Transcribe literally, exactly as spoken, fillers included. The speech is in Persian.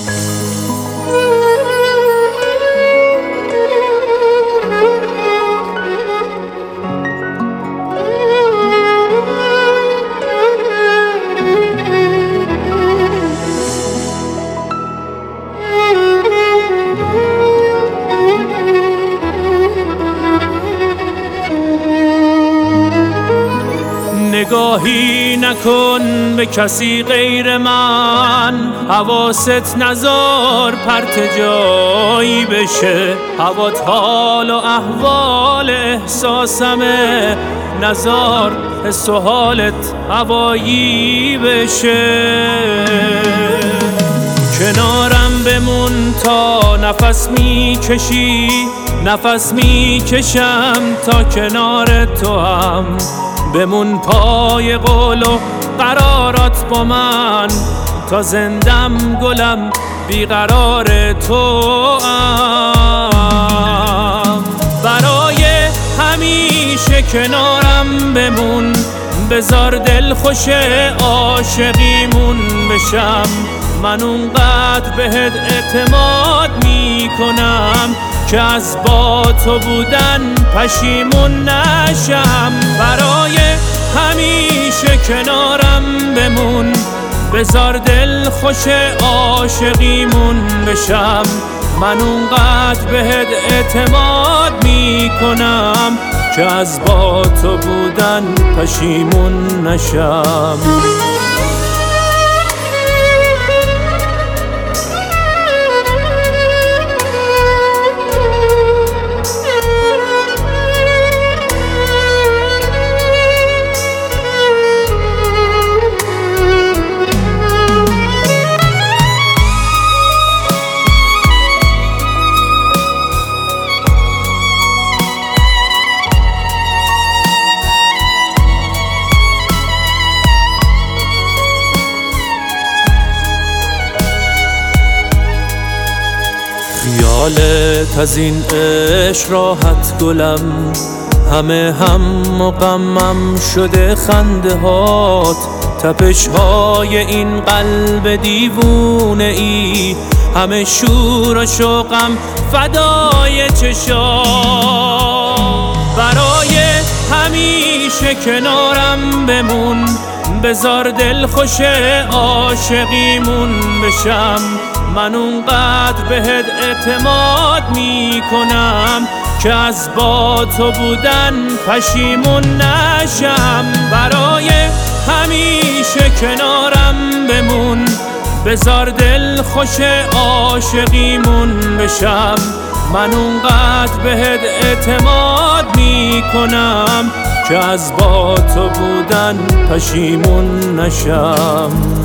نگاهی نکن به کسی غیر من، حواست نذار پرت جایی بشه. هوات حال و احوال احساسمه، نذار حس و حالت هوایی بشه. کنارم بمون تا نفس میکشی، نفس میکشم تا کنار تو هم. بمون پای قول و قرارات با من، تا زندم گلم بیقرار تو ام. برای همیشه کنارم بمون، بذار دل خوش عاشقیمون بشم. من اونقدر بهت اعتماد میکنم که از با تو بودن پشیمون نشم. برای همیشه کنارم بمون، بذار دل خوش عاشقیمون بشم. من اونقدر بهت اعتماد میکنم که از با تو بودن پشیمون نشم. خیالت از این عشق راحت گلم، همه هم و غمم شده خنده هات. تپش های این قلب دیوونه ای، همه شور و شوقم فدای چشات. برای همیشه کنارم بمون، بذار دل خوش عاشقیمون بشم. من اونقدر بهت اعتماد میکنم که از با تو بودن پشیمون نشم. برای همیشه کنارم بمون، بذار دل خوش عاشقیمون بشم. من اونقدر بهت اعتماد میکنم که از با تو بودن پشیمون نشم.